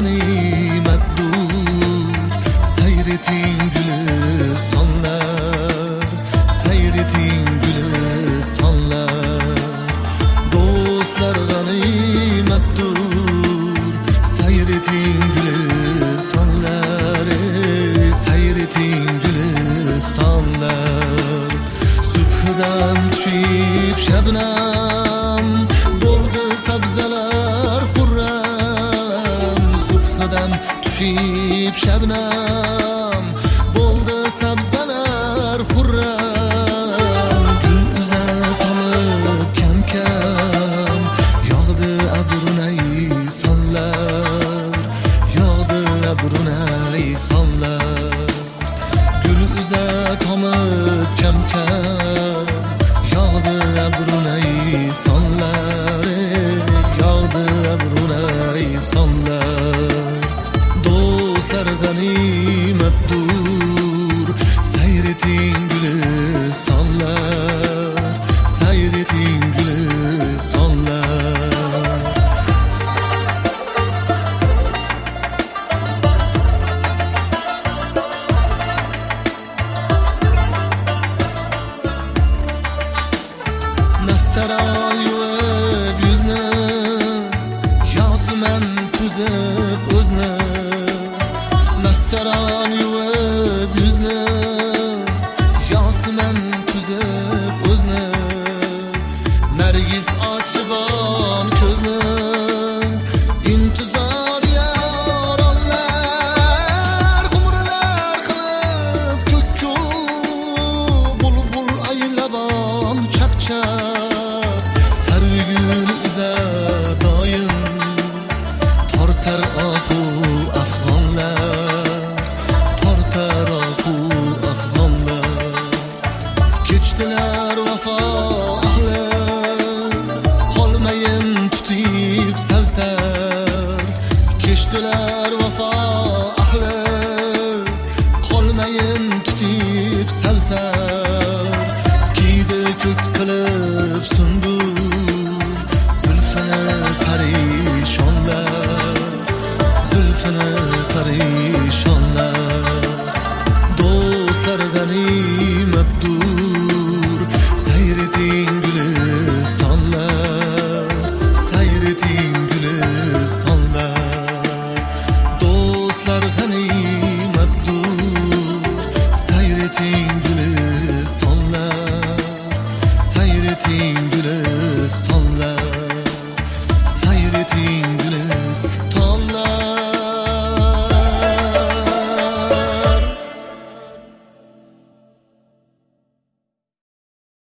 g'animatdur. Sayreting gülistonlar, sayreting gülistonlar. Do'stlar g'animatdur, sayreting gülistonlar, sayreting gülistonlar. Subhdan tushib shabnam, bo'ldi sabzalar xurram. Subhdan tushib shabnam, bo'ldi sabzalar xurram. Gul uzatomib kam kam, yog'di abrunay sonlar, yog'di abrunay sonlar. Gul uzatomib kam kam, yog'di abrunay sonlar, yog'di abrunay sonlar. Do'stlar g'animatdur, sayreting gülistonlar, sayreting gülistonlar. Nastaron yuvib yuzni, yoziman tuzib o'zni. Nastaron yuvib yuzni, yoziman tuzib o'zni. Nargis ochibon ko'zni, intizor yaronlar. Xumurlar qilib ko'kku, bulbul aylabon chaqchaq. Sarvigul uzar doim, tortar ohu afg'onlar, tortar ohu afg'onlar. Kechdilar vafo ahli, qolmayin tutib savsar. Kechdilar vafo